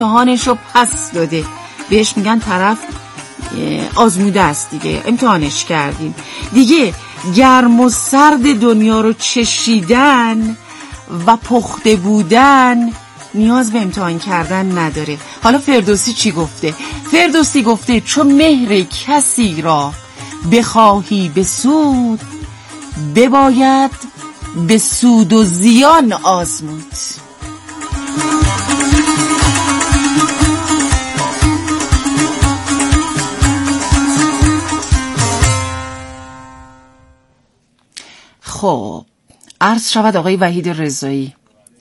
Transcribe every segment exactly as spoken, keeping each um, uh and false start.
امتحانش رو پس داده، بهش میگن طرف آزموده است دیگه، امتحانش کردیم دیگه. گرم و سرد دنیا رو چشیدن و پخته بودن نیاز به امتحان کردن نداره. حالا فردوسی چی گفته؟ فردوسی گفته چون مهر کسی را بخواهی به سود، بباید به سود و زیان آزمود. خب عرض شود آقای وحید رضایی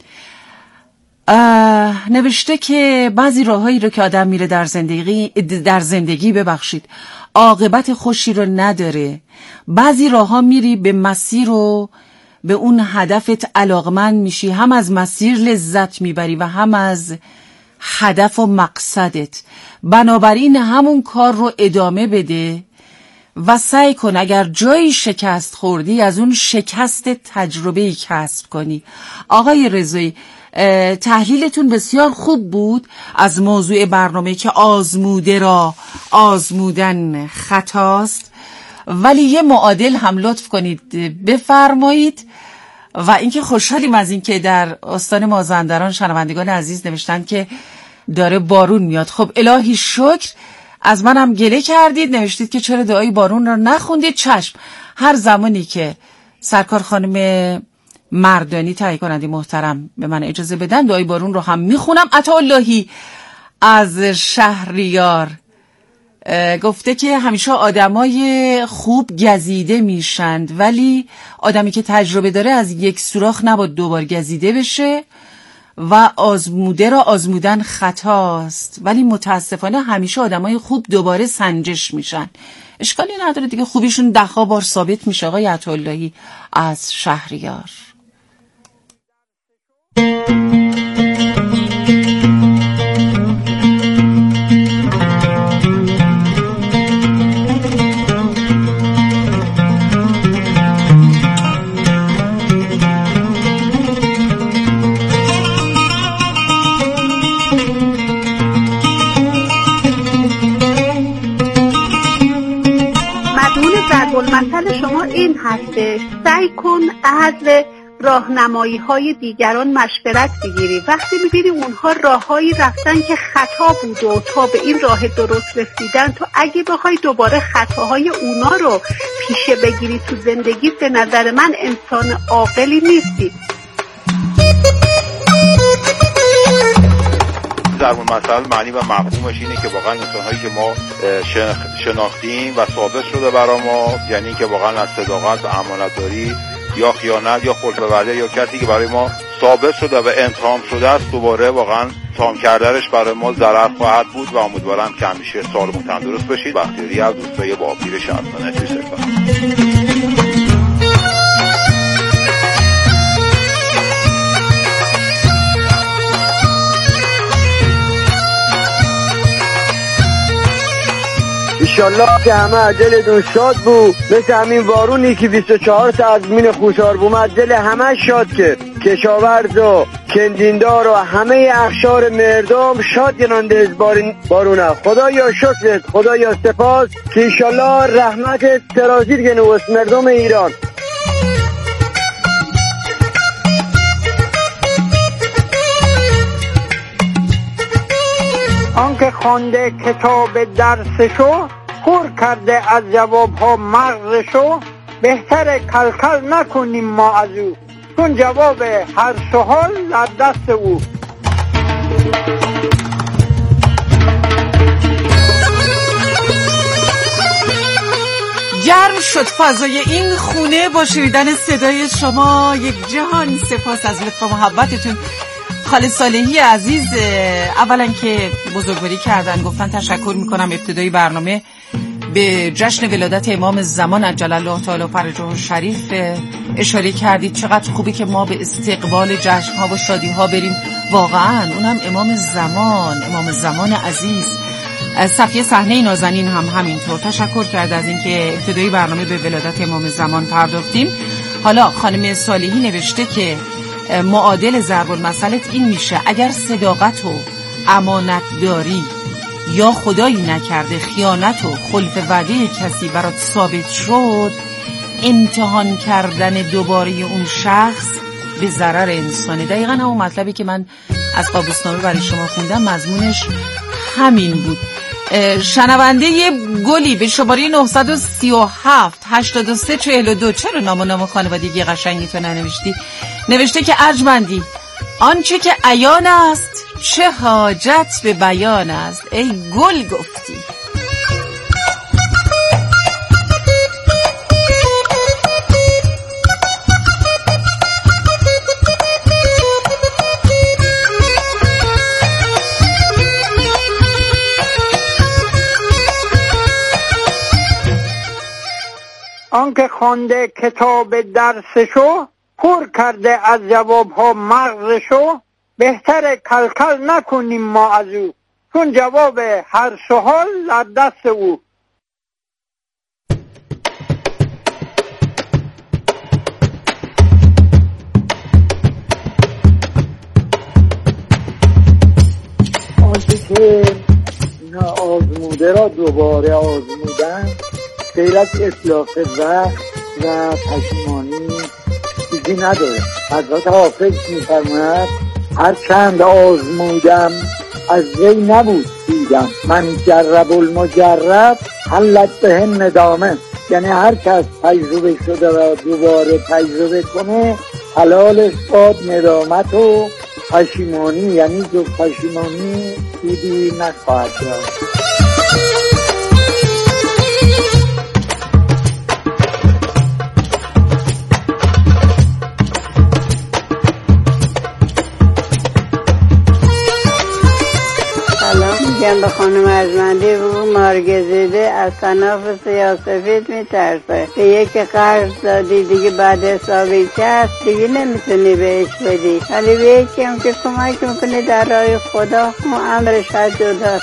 نوشته که بعضی راههایی رو که آدم میره در زندگی در زندگی ببخشید عاقبت خوشی رو نداره. بعضی راهها میری به مسیر و به اون هدفت علاقمند میشی، هم از مسیر لذت میبری و هم از هدف و مقصدت. بنابراین همون کار رو ادامه بده و سعی کن اگر جایی شکست خوردی از اون شکست تجربه‌ای کسب کنی. آقای رضایی تحلیلتون بسیار خوب بود از موضوع برنامه که آزموده را آزمودن خطاست، ولی یه معادل هم لطف کنید بفرمایید. و اینکه خوشحالیم از این که در استان مازندران شنوندگان عزیز نوشتن که داره بارون میاد. خب الهی شکر. از منم گله کردید، نوشتید که چرا دعای بارون را نخوندید. چشم، هر زمانی که سرکار خانم مردانی تهیه کننده محترم به من اجازه بدن دعای بارون رو هم میخونم. عطااللهی از شهریار گفته که همیشه آدمای خوب گزیده میشند، ولی آدمی که تجربه داره از یک سوراخ نباید دوبار گزیده بشه و آزموده را آزمودن خطاست، ولی متاسفانه همیشه آدمای خوب دوباره سنجش میشن. اشکالی نداره دیگه، خوبیشون ده ها بار ثابت میشه. آقای عطااللهی از شهریار. مثل شما این هستش، سعی کن از راهنمایی های دیگران مشورت بگیری. وقتی میبینی اونها راههایی رفتن که خطا بود و تا به این راه درست رسیدن، تو اگه بخوای دوباره خطاهای اونا رو پیشه بگیری تو زندگی، به نظر من انسان عاقلی نیستی. ضرب المثل معنی و مفهومش اینه که واقعا انسان‌هایی که ما شناختیم و ثابت شده برای ما، یعنی که واقعا از صداقت و امانتداری یا خیانت یا خلف‌ورده یا کسی که برای ما ثابت شده و انتقام شده است، دوباره واقعا تام کردنش برای ما ضرر خواهد بود و امیدوارم که همیشه سالم و تندرست بشید. بختیاری از دوستای با پیر شهرمنه توی سفر. انشالله که همه دلتون شاد بود، مثل همین بارونی که بیست و چهار تا از مین خوشار بومد دل همه شاد کرد. کشاورز و کندیندار و همه اخشار مردم شاد گنانده از بارونه. خدایا شکرت، خدایا سپاس که انشالله رحمت سرازیر گنه و مردم ایران. آنکه خوانده کتاب درسشو، خور کرده از جواب ها مغزشو، بهتر کلکل نکنیم ما از او، چون جواب هر سوال در دست او. گرم شد فضای این خونه با شنیدن صدای شما. یک جهان سپاس از لطف و محبتتون. خاله صالحی عزیز اولا که بزرگواری کردن، گفتن تشکر میکنم. ابتدای برنامه به جشن ولادت امام زمان عجل الله تعالی فرجه الشریف اشاره کردید. چقدر خوبی که ما به استقبال جشن ها و شادی ها بریم. واقعا اونم امام زمان، امام زمان عزیز. صفیه صحنه نازنین هم همینطور تشکر کرد از اینکه ابتدای برنامه به ولادت امام زمان پرداختیم. حالا خانم صالحی نوشته که معادل ضرب المثلت این میشه: اگر صداقت و امانتداری یا خدایی نکرده خیانت و خلف وعده کسی برات ثابت شد، امتحان کردن دوباره اون شخص به ضرر انسانه. دقیقا همون مطلبی که من از قابوسنامه برای شما خوندم مضمونش همین بود. شنونده یه گلی به شماره نه سه هفت هشتاد و سه چهل و دو، چرا نام و نام خانوادگی قشنگی تو ننوشتی؟ نوشته که ارجمندی آنچه که عیان است چه حاجت به بیان است. ای گل گفتی. آنکه خوانده کتاب درسشو، پر کرده از جوابها مغزشو، بهتر کلکل نکنیم ما از او، چون جواب هر سوال در دست او. آنچه که اینا آزموده را دوباره آزمودن غیر از اطلاق وقت و پشیمانی چیزی نداره. حضرت حافظ می‌فرماید هر چند آزمودم از وی نبود دیدم، من جرب المجرب حلت به ندامه. یعنی هر کس تجربه شده و دوباره تجربه کنه حلالش باد ندامت و پشیمانی، یعنی جو پشیمانی دیدی نخواهد داشت. میگم به خانم ارجمندی بگو مارگزیده از طناف سیاسفید میترسه. به یکی قرض دادی دیگه بعد حسابی که هست دیگه نمیتونی بهش بدی، ولی به یکی هم که کمک میکنه در راه خدا اون امرش از جداست.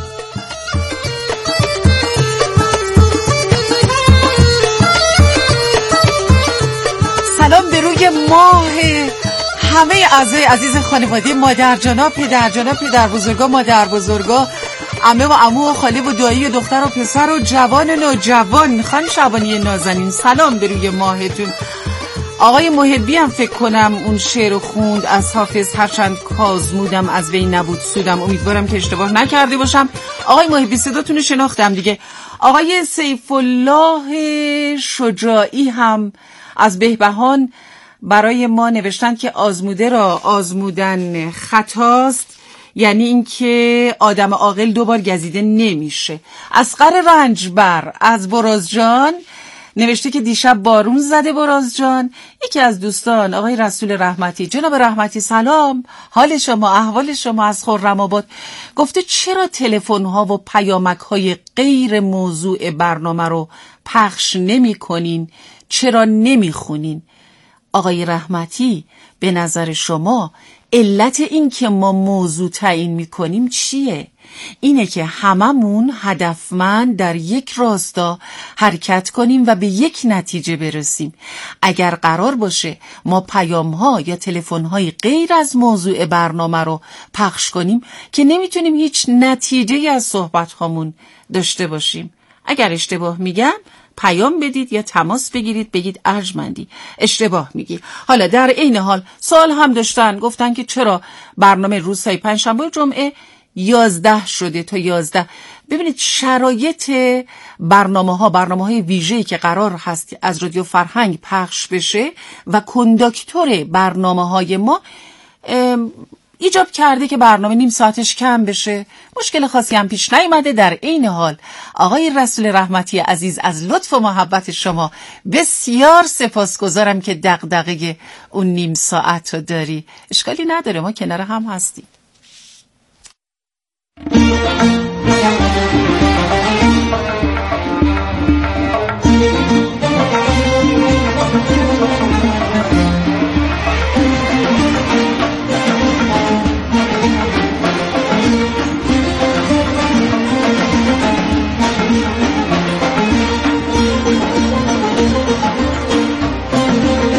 سلام به روی ماه همه اعضای عزیز خانواده مادر جانا، پدر جانا، پدر بزرگا، مادر بزرگا، عمه و عمو و خاله و دایی و دختر و پسر و جوان و نوجوان. خانم شعبانی نازنین سلام به روی ماهتون. آقای محبی هم فکر کنم اون شعر خوند از حافظ، هرچند کازمودم از وی نبود سودم. امیدوارم که اشتباه نکرده باشم. آقای محبی صداتون رو شناختم دیگه. آقای سیف الله شجاعی هم از بهبهان برای ما نوشتن که آزموده را آزمودن خطاست، یعنی اینکه آدم عاقل دوبار گزیده نمیشه. اصغر رنجبر از برازجان نوشته که دیشب بارون زده برازجان. یکی از دوستان آقای رسول رحمتی، جناب رحمتی سلام، حال شما، احوال شما از خرم‌آباد، گفته چرا تلفن ها و پیامک های غیر موضوع برنامه رو پخش نمی کنین؟ چرا نمی خونین؟ آقای رحمتی به نظر شما علت این که ما موضوع تعیین میکنیم چیه؟ اینه که هممون هدفمند در یک راستا حرکت کنیم و به یک نتیجه برسیم. اگر قرار باشه ما پیام‌ها یا تلفن‌های غیر از موضوع برنامه رو پخش کنیم که نمیتونیم هیچ نتیجه‌ای از صحبت‌هامون داشته باشیم. اگر اشتباه میگم پیام بدید یا تماس بگیرید، بگید ارجمندی اشتباه میگی. حالا در این حال سوال هم داشتن، گفتن که چرا برنامه روزهای پنجشنبه و جمعه یازده شده تا یازده. ببینید شرایط برنامه ها برنامه های ویژه‌ای که قرار هست از رادیو فرهنگ پخش بشه و کنداکتور برنامه های ما ایجاب کرده که برنامه نیم ساعتش کم بشه. مشکل خاصی هم پیش نیامده. در این حال آقای رسول رحمتی عزیز از لطف و محبت شما بسیار سپاسگزارم که دغدغه اون نیم ساعت رو داری. اشکالی نداره، ما کنار هم هستیم.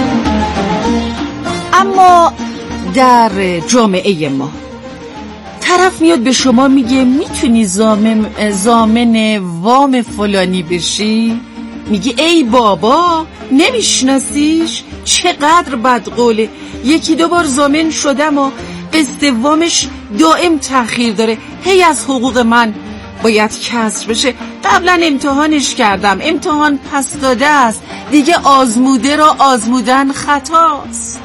اما در جامعه ما طرف میاد به شما میگه میتونی زامن, زامن وام فلانی بشی؟ میگی ای بابا نمیشناسیش؟ چقدر بدقوله، یکی دو بار زامن شدم و قسط وامش دائم تأخیر داره، هی از حقوق من باید کسر بشه، قبلا امتحانش کردم، امتحان پس داده است، دیگه آزموده را آزمودن خطاست.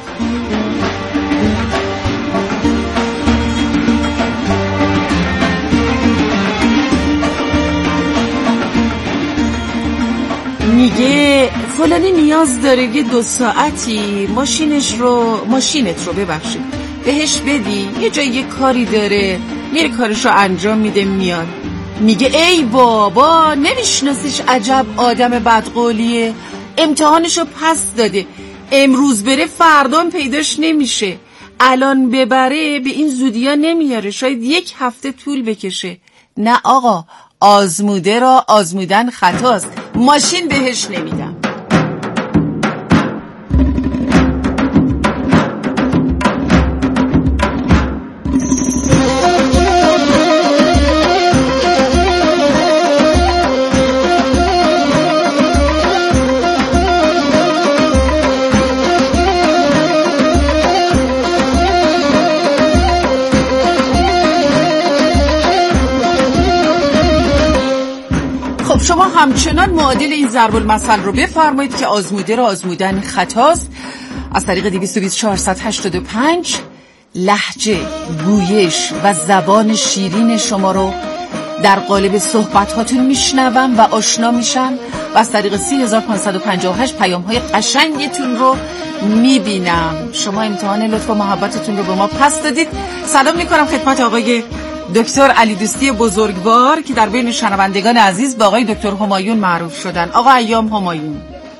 میگه فلانی نیاز داره که دو ساعتی ماشینش رو ماشینت رو ببخشید بهش بدی، یه جای یه کاری داره، میره کارش رو انجام میده میاد. میگه ای بابا نمیشناسیش؟ عجب آدم بدقولیه، امتحانش رو پس داده، امروز بره فردان پیداش نمیشه، الان ببره به این زودیا نمیاره، شاید یک هفته طول بکشه. نه آقا، آزموده را آزمودن خطاست، ماشین بهش نمیدم. شما همچنان معادل این ضرب المثل رو بفرمایید که آزموده را آزمودن خطاست از طریق دویست و بیست چهارصد و هشتاد و پنج. لهجه، گویش و زبان شیرین شما رو در قالب صحبت هاتون میشنوم و آشنا میشم و از طریق سی هزار و پانصد و پنجاه و هشت پیام های قشنگتون رو میبینم. شما امتحان لطف و محبتتون رو به ما پس دادید. سلام میکنم خدمت آقای دکتر علی دوستی بزرگوار که در بین شنوندگان عزیز به آقای دکتر همایون معروف شدن. آقا ایام همایون،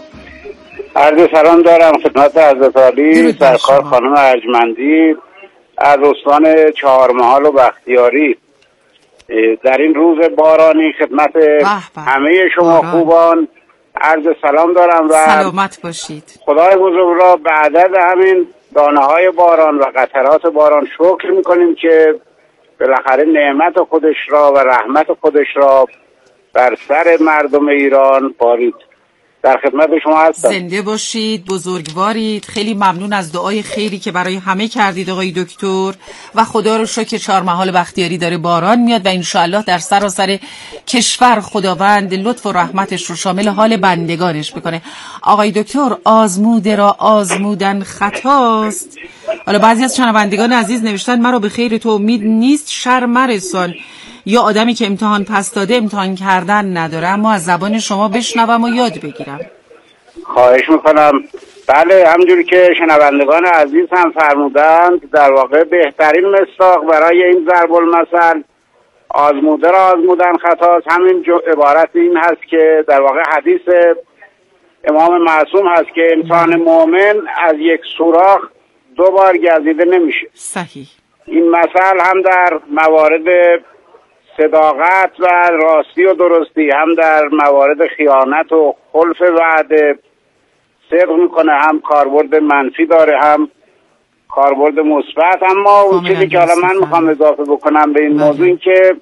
عرض سلام دارم خدمت حضرت عالی سرکار خانم ارجمندی از استان چهارمحال و بختیاری. در این روز بارانی خدمت همه شما باران. خوبان عرض سلام دارم و سلامت باشید. خدای بزرگ را به عدد همین دانه های باران و قطرات باران شکر میکنیم که بالاخره نعمت خودش را و رحمت خودش را بر سر مردم ایران بارید. در خدمت شما هستم. زنده باشید، بزرگوارید. خیلی ممنون از دعای خیری که برای همه کردید آقای دکتر و خدا رو شکر چهارمحال بختیاری داره باران میاد و انشاءالله در سراسر کشور خداوند لطف و رحمتش رو شامل حال بندگانش بکنه. آقای دکتر، آزموده را آزمودن خطاست. حالا بعضی از شنوندگان عزیز نوشتن مرا به خیر تو امید نیست، شر مرسان، یا آدمی که امتحان پس داده امتحان کردن نداره. اما از زبان شما بشنوم و یاد بگیرم. خواهش میکنم. بله، همجوری که شنوندگان عزیز هم فرمودند، در واقع بهترین مصداق برای این ضرب المثل آزموده را آزمودن خطاست همین عبارت این هست که در واقع حدیث امام معصوم هست که انسان مؤمن از یک سوراخ دو بار گزیده نمیشه. صحیح. این مثل هم در موارد صداقت و راستی و درستی، هم در موارد خیانت و خلف وعده صدق میکنه، هم کاربرد منفی داره هم کاربرد مثبت. اما اون چیزی که حالا من میخوام اضافه بکنم به این بله. موضوع این که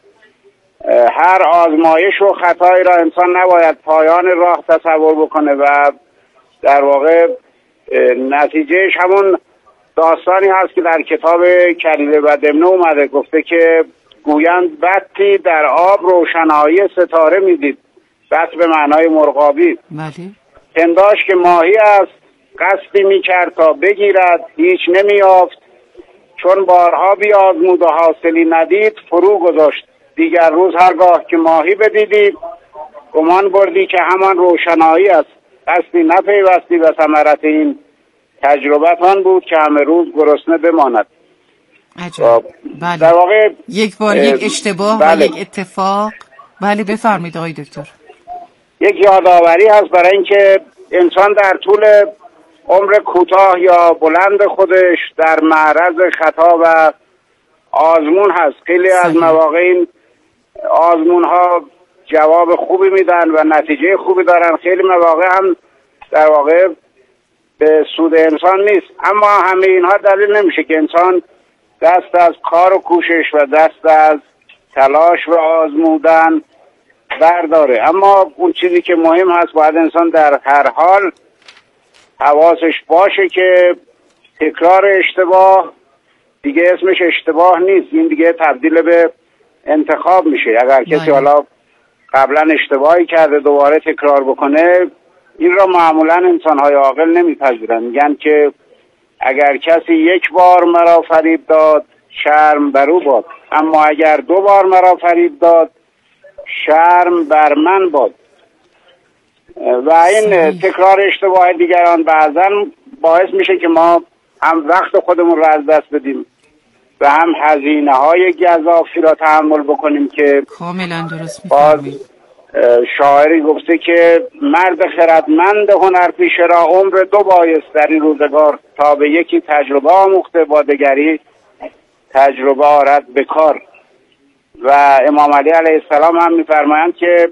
هر آزمایش و خطایی را انسان نباید پایان راه تصور بکنه و در واقع نتیجهش همون داستانی هست که در کتاب کلیله و دمنه اومده، گفته که گویند بطی در آب روشنایی ستاره میدید. بط به معنای مرغابی. بله. پنداش که ماهی است، قصدی میکرد تا بگیرد، هیچ نمیافت، چون بارها بیازمود و حاصلی ندید فرو گذاشت. دیگر روز هرگاه که ماهی بدیدی گمان بردی که همان روشنایی است، قصدی نپیوستی و ثمرت این تجربت آن بود که همه روز گرسنه بماند. عجب. بله. در واقع یک بار یک اشتباه بله. و یک اتفاق. بله بفرمایید آقای دکتر. یک یادآوری هست برای اینکه انسان در طول عمر کوتاه یا بلند خودش در معرض خطا و آزمون هست. خیلی از مواقع این آزمون ها جواب خوبی میدن و نتیجه خوبی دارن، خیلی مواقع هم در واقع به سود انسان نیست. اما همه اینها دلیل نمیشه که انسان دست از کار و کوشش و دست از تلاش و آزمودن برداره. اما اون چیزی که مهم هست، باید انسان در هر حال حواسش باشه که تکرار اشتباه دیگه اسمش اشتباه نیست، این دیگه تبدیل به انتخاب میشه. اگر کسی حالا قبلا اشتباهی کرده دوباره تکرار بکنه، این را معمولا انسان‌های عاقل نمیپذیرن. میگن که اگر کسی یک بار مرا فریب داد شرم بر او باد، اما اگر دو بار مرا فریب داد شرم بر من باد. و این تکرار اشتباه دیگران بعضا باعث میشه که ما هم وقت خودمون را از دست بدیم و هم هزینه های گزافی را تحمل بکنیم که کاملا درست می‌فرمایید. شاعری گفته که مرد خردمند هنرپیشه را عمر دو بایست در این روزگار، تا به یکی تجربه آموخته با دگری تجربه آرد به کار. و امام علی علیه السلام هم می‌فرمایند که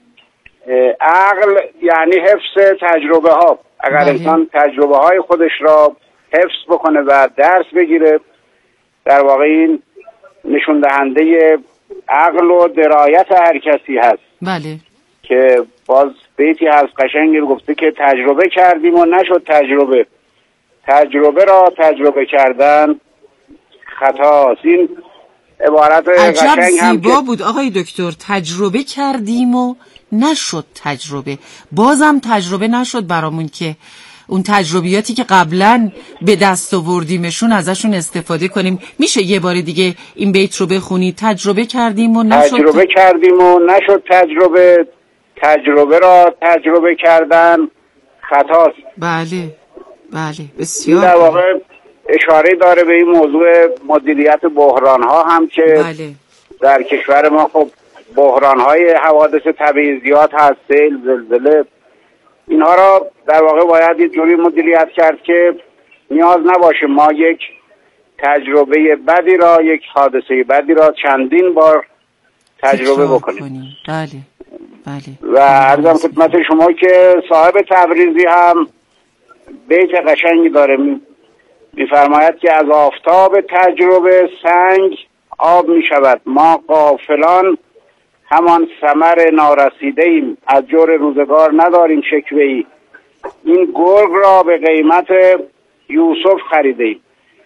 عقل یعنی حفظ تجربه ها. اگر بله. انسان تجربه های خودش را حفظ بکنه و درس بگیره، در واقع این نشون دهنده عقل و درایت هر کسی هست. بله. که باز بیتی هست قشنگی گفته که تجربه کردیم و نشد تجربه، تجربه را تجربه کردن خطاست. این عبارت عجب زیبا بود آقای دکتر. تجربه کردیم و نشد تجربه، بازم تجربه نشد برامون که اون تجربیاتی که قبلا به دست آوردیمشون ازشون استفاده کنیم. میشه یه بار دیگه این بیت رو بخونی؟ تجربه کردیم و نشد تجربه ت... کردیم و نشد تجربه، تجربه را تجربه کردن خطاست. بله بله بسیار. در واقع اشاره داره به این موضوع مدیریت بحران ها هم که بله. در کشور ما خب بحران های حوادث طبیعی زیاد هست، سیل، زلزله، اینها را در واقع باید یه جوری مدیریت کرد که نیاز نباشه ما یک تجربه بدی را، یک حادثه بدی را چندین بار تجربه بکنیم. کنیم. بله بله. و عرضم خدمت شما که صاحب تبریزی هم بیت قشنگی داره، میفرماید که از آفتاب تجربه سنگ آب می شود، ما غافلان همان ثمر نارسیده ایم، از جور روزگار نداریم شکوه ای، این گرگ را به قیمت یوسف خریده ایم.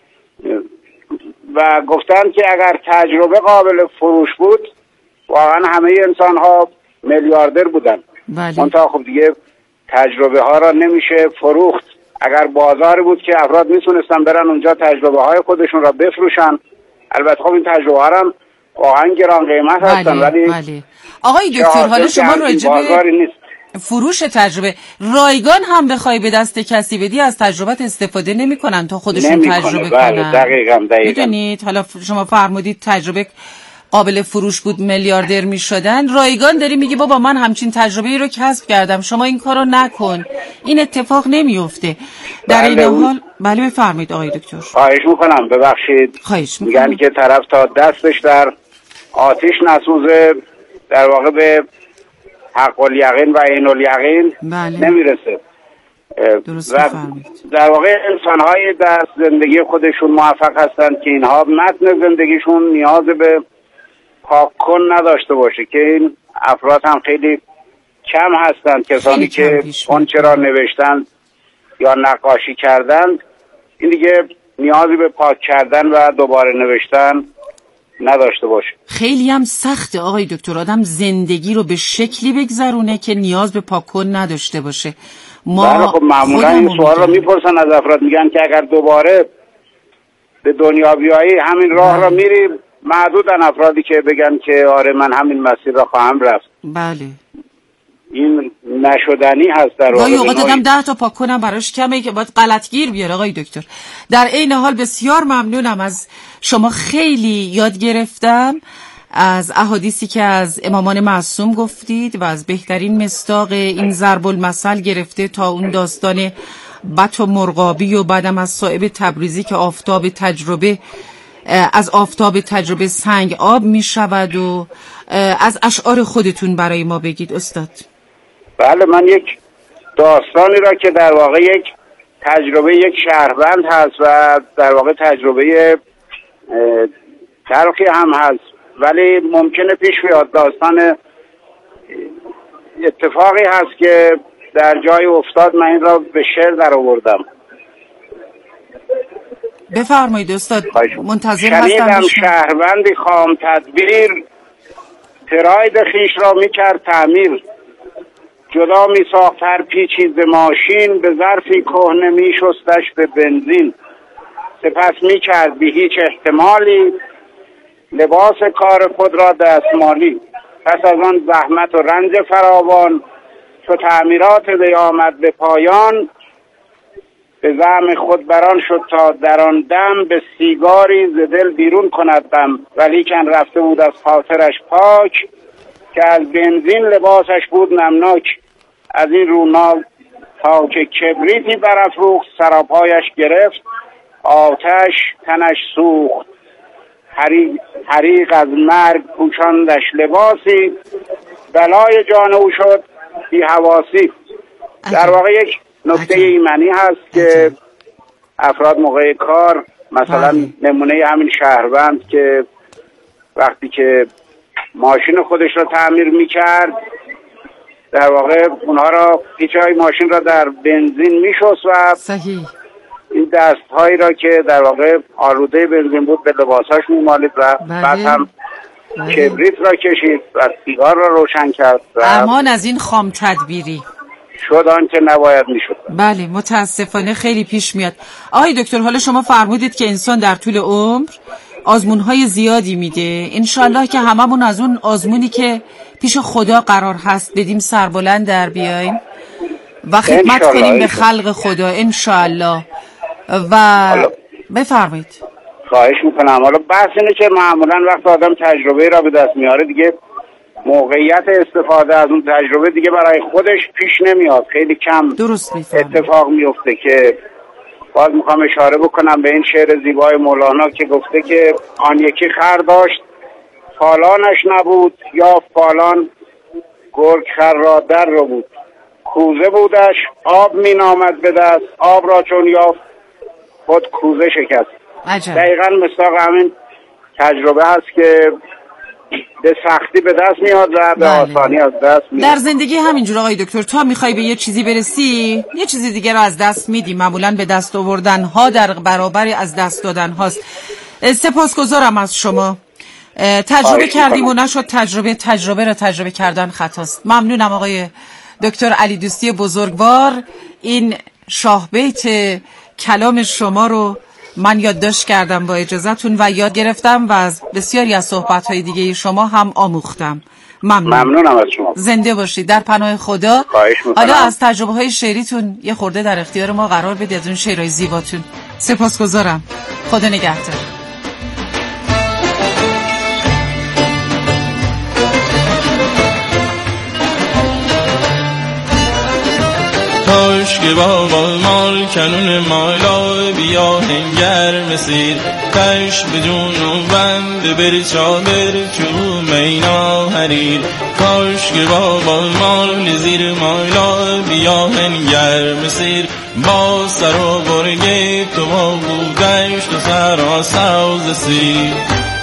و گفتن که اگر تجربه قابل فروش بود واقعا همه انسان ها میلیاردر بودن. منتها خب دیگه تجربه ها را نمیشه فروخت. اگر بازاری بود که افراد میتونستن برن اونجا تجربه های خودشون را بفروشن، البته خب این تجربه ها هم واقعا گران قیمت هستن، ولی بله. آقای دکتر حالا شما راجع به فروش تجربه رایگان هم بخوای به دست کسی بدی از تجربت استفاده نمیکنن تا خودشون نمی تجربه بله. کنن. دقیقاً دقیقاً. میدونید حالا شما فرمودید تجربه قابل فروش بود میلیاردر میشدن، رایگان داری میگی بابا من همچین تجربه‌ای رو کسب کردم شما این کارو نکن، این اتفاق نمیفته. در این حال بله بفرمایید آقای دکتر. خواهش میکنم ببخشید. خواهش میکنم. میگن که طرف تا دستش در آتش نسوزه در واقع به حق الیقین و عین الیقین بله. نمیرسه. درست و در واقع انسان‌های در زندگی خودشون موفق هستند که اینها متن زندگیشون نیاز به پاک کن نداشته باشه، که این افراد هم خیلی کم هستند، کسانی که اون چرا نوشتن یا نقاشی کردن این دیگه نیازی به پاک کردن و دوباره نوشتن نداشته باشه. خیلی هم سخته آقای دکتر آدم زندگی رو به شکلی بگذرونه که نیاز به پاک کن نداشته باشه. ما خب معمولا این سوال رو میپرسن از افراد، میگن که اگر دوباره به دنیا بیایی همین راه بله. را میری؟ معدودن افرادی که بگن که آره من همین مسیر را خواهم رفت. بله این نشدنی هست در واقع. گاهی اوقات آدم ده تا پاک کنم براش کمه که باید غلطگیر بیاره آقای دکتر. در این حال بسیار ممنونم از شما، خیلی یاد گرفتم از احادیثی که از امامان معصوم گفتید و از بهترین مصداق این ضرب المثل گرفته تا اون داستان بط و مرغابی و بعدم از صاحب تبریزی که آفتاب تجربه از آفتاب تجربه سنگ آب می شود و از اشعار خودتون برای ما بگید استاد. بله من یک داستانی را که در واقع یک تجربه یک شهروند هست و در واقع تجربه تلخی هم هست، ولی ممکنه پیش بیاد. داستان اتفاقی هست که در جای افتاد، من این را به شعر در آوردم. بفرمایید استاد، منتظر هستم. شنیدم شهروندی خام تدبیر، پراید خیش را میکرد تعمیر. جدا میساخت هر پیچی ز ماشین، به ظرفی کهنه میشستش به بنزین. سپس میکرد بی هیچ احتمالی، لباس کار خود را دستمالی. پس از آن زحمت و رنج فراوان، چو تعمیرات وی آمد به پایان. به زعم خود بران شد تا در آن دم، به سیگاری ز دل بیرون کند دم. ولیکن رفته بود از خاطرش پاک، که از بنزین لباسش بود نمناک. از این رونال تا که کبریتی برافروخت، سراپایش گرفت آتش تنش سوخت. حریق, حریق از مرگ پوشاندش لباسی، بلای جان او شد بی حواسی. در واقع یک نکته ایمنی هست که افراد موقع کار، مثلا نمونه همین شهروند که وقتی که ماشین خودش را تعمیر میکرد، در واقع اونها را پیچهای ماشین را در بنزین میشست و صحیح این دستهایی را که در واقع آلوده بنزین بود به لباساش میمالید و بله. بعد هم بله. کبریت را کشید و سیگار را روشن کرد و امان از این خام تدبیری شد آن که نباید میشد. بله متاسفانه خیلی پیش میاد. آقای دکتر، حالا شما فرمودید که انسان در طول عمر آزمونهای زیادی میده. انشالله که هممون از اون آزمونی که پیش خدا قرار هست بدیم سربلند در بیاییم و خدمت کنیم به خلق خدا انشالله. و بفرمایید. خواهش میکنم. حالا بحث اینه که معمولا وقت آدم تجربه را به دست میاره، دیگه موقعیت استفاده از اون تجربه دیگه برای خودش پیش نمیاد، خیلی کم درست میفهمید. اتفاق میفته. که باز میخوام اشاره بکنم به این شعر زیبای مولانا که گفته که آن یکی خر داشت فالانش نبود، یا فالان گرگ خر را در رو بود. کوزه بودش آب می نامد به دست، آب را چون یافت خود کوزه شکست. عجب. دقیقا مصداق همین تجربه هست که به سختی به دست میاد و به آسانی از دست میاد. در زندگی همینجور آقای دکتر، تا میخوای به یه چیزی برسی یه چیزی دیگه رو از دست میدی. معمولا به دست آوردن ها در برابر از دست دادن هاست. سپاسگزارم از شما. تجربه کردیم و نشد تجربه، تجربه رو تجربه کردن خطاست. ممنونم آقای دکتر علی دوستی بزرگوار. این شاه بیت کلام شما رو من یادداشت کردم با اجازهتون و یاد گرفتم و از بسیاری از صحبت‌های دیگه شما هم آموختم. ممنون. ممنونم از شما. زنده باشید، در پناه خدا. خواهش می‌کنم. حالا از تجربه‌های شعریتون یه خورده در اختیار ما قرار بدید، از اون شعرهای زیباتون. سپاسگزارم. خدا نگهدار. کاش که بابا مال کنون مالا بیا هنگر مسیر، کش بدون و بند بر چادر چو مینا حریر. کاش که بابا مال زیر مالا بیا هنگر مسیر، با سر و برگ تو با بودش تو سر سوز سیر.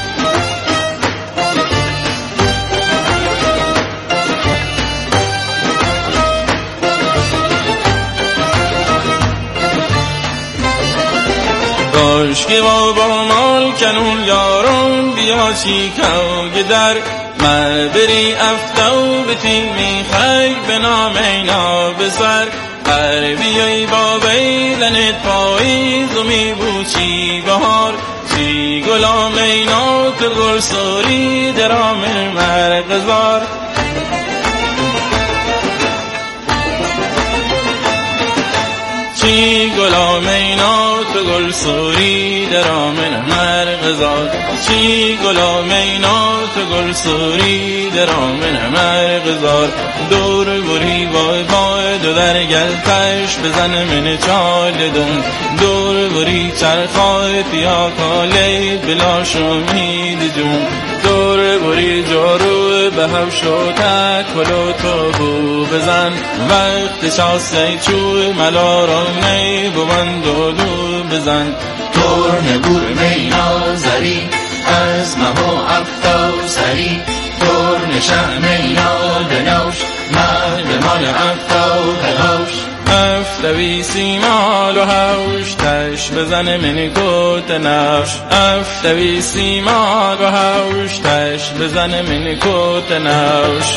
کاش که بابا مال کنون یارم بیا چیکاو در مبری افتاو به تیمی خیل به نام اینا بسر. هر بیای بابای لنت پاییز و می بود چی بهار، چی گلام اینا تو گل سوری درام مرغزار. چی گلام اینا تو گل سوری در آمن مرغزار، چی گلام اینا تو گل سوری در آمن مرغزار. دور بری وای وای دو در گلتش بزن من چال دون، دور بری چرخای پیا کالی بلا شمید جون. دور بری جارو به هم شوتک کلو تو بو بزن، وقت شاسته چوی ملارم نی ببند دولو بزن. تو فرن بور مینا زری از مه و افتاسری فرن شم مینا بنوش مه مال افتاهاش افتوی سیمال و هوش تش بزن من کت نوش افتوی سیمال و هوش تش بزن من کت نوش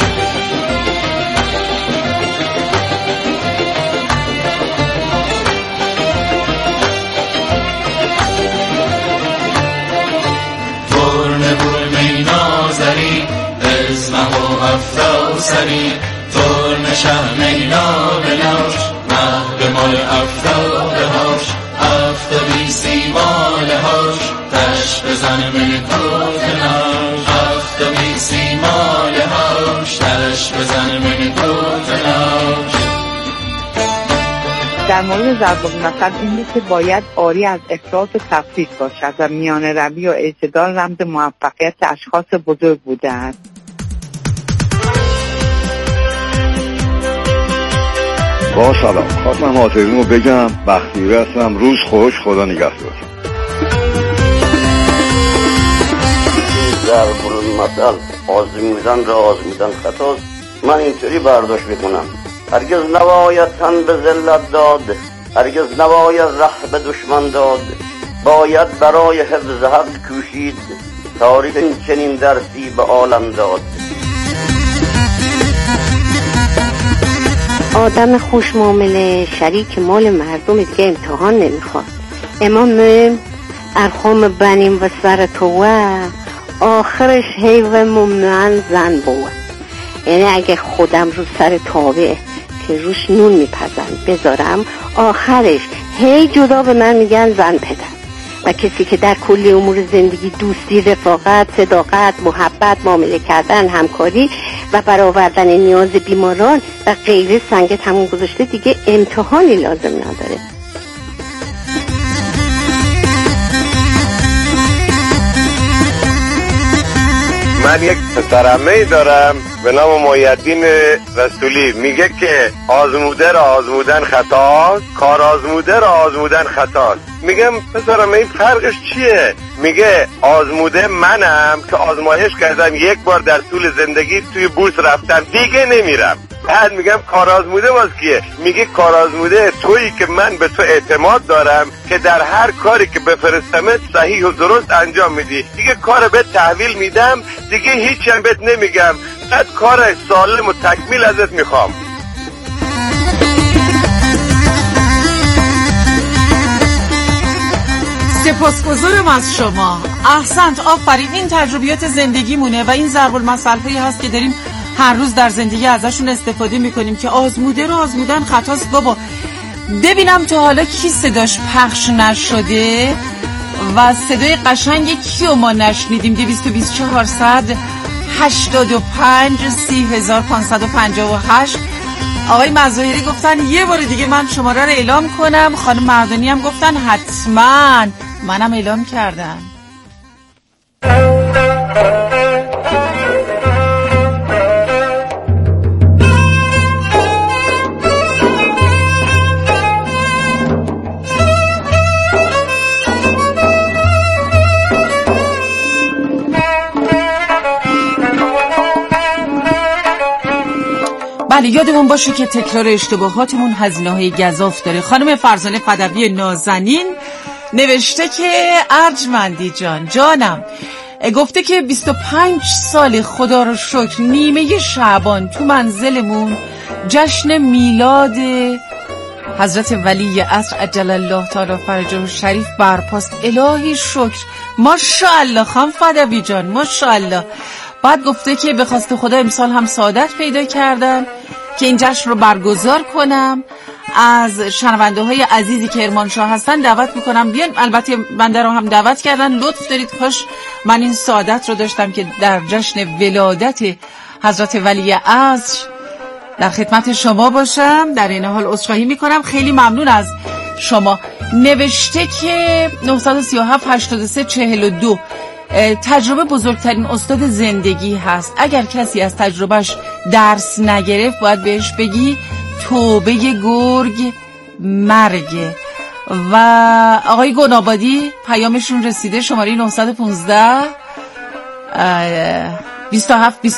فرن بور مینا زری از مه و افتاسری فرن شم مینا بنوش مه به مال افتاده هاش افتادی سیمال هاش تش بزن من کت نوش افتادی سیمال هاش تش بزن من کت نوش. در مورد ضرب المثل این که باید عاری از افراط و تفریط باشد و میان روی و اعتدال رمز موفقیت اشخاص بزرگ بوده است. با سلام، خواستم حاضرین رو بگم بختیاری هستم. روز خوش، خدا نگهدار. ضرب المثل آزمودن را آزمودن خطاست. من اینطوری برداشت میکنم هرگز نباید تن به ذلت داد، هرگز نباید ره به دشمن داد، باید برای حفظ حق کوشید، تاریخ این چنین درسی به عالم داد. آدم خوش معامله شریک مال مردم دیگه امتحان نمیخواد. امام ارخام بنیم و سر توه آخرش حیو ممنوعن زن بود. یعنی اگه خودم رو سر تابه که روش نون میپزن بذارم آخرش هی جدا به من میگن زن پدر. و کسی که در کل امور زندگی دوستی، رفاقت، صداقت، محبت، معامله کردن، همکاری و برآوردن نیاز بیماران و غیره سنگ تموم گذاشته دیگه امتحانی لازم نداره. من یک پسرعمه‌ای دارم به نام محی‌الدین رسولی، میگه که آزموده را آزمودن خطاست، کار آزموده را آزمودن خطاست. میگم پسرعمه این فرقش چیه؟ میگه آزموده منم که آزمایش کردم یک بار در طول زندگی توی بورس رفتم دیگه نمیرم. بعد میگم کار آزموده باز کیه؟ میگه کار آزموده تویی که من به تو اعتماد دارم که در هر کاری که بفرستمت صحیح و درست انجام میدی. دیگه کار به تحویل میدم دیگه هیچ هم بهت نمیگم، بعد کار سالم و تکمیل ازت میخوام. سپاسگزارم از شما. احسنت، آفرین. این تجربیات زندگی مونه و این ضرب المثل هایی هست که داریم هر روز در زندگی ازشون استفاده میکنیم که آزموده رو آزمودن خطاست. بابا ببینم تا حالا کی صداش پخش نشده و صدای قشنگ کیو ما نشنیدیم. دویست و بیست چهارصد هشتاد و پنج سی هزار پانصد و پنجاه و هشت. آقای مظاهری گفتن یه بار دیگه من شماره رو اعلام کنم. خانم مردانی هم گفتن حتما، منم اعلام کردم. بله، یادمون باشه که تکرار اشتباهاتمون هزینه‌های گزاف داره. خانم فرزانه فدوی نازنین نوشته که ارجمندی جان جانم، گفته که بیست و پنج سال خدا رو شکر نیمه شعبان تو منزلمون جشن میلاد حضرت ولی عصر عجل الله تعالی فرجه شریف برپاست. الهی شکر، ماشاءالله خانم فدوی جان، ماشاءالله. بعد گفته که به خواست خدا امسال هم سعادت پیدا کردم که این جشن رو برگزار کنم. از شنونده های عزیزی که کرمانشاه هستن دعوت میکنم بیان. البته بنده رو هم دعوت کردن، لطف دارید. کاش من این سعادت رو داشتم که در جشن ولادت حضرت ولی عصر در خدمت شما باشم. در این حال عذرخواهی میکنم. خیلی ممنون از شما. نوشته که نه سه هفت هشت سه چهار دو تجربه بزرگترین استاد زندگی هست. اگر کسی از تجربهش درس نگرفت باید بهش بگی توبه گرگ مرگه. و آقای گنابادی پیامشون رسیده، شماره نه یک پنج بیست و هفت بیست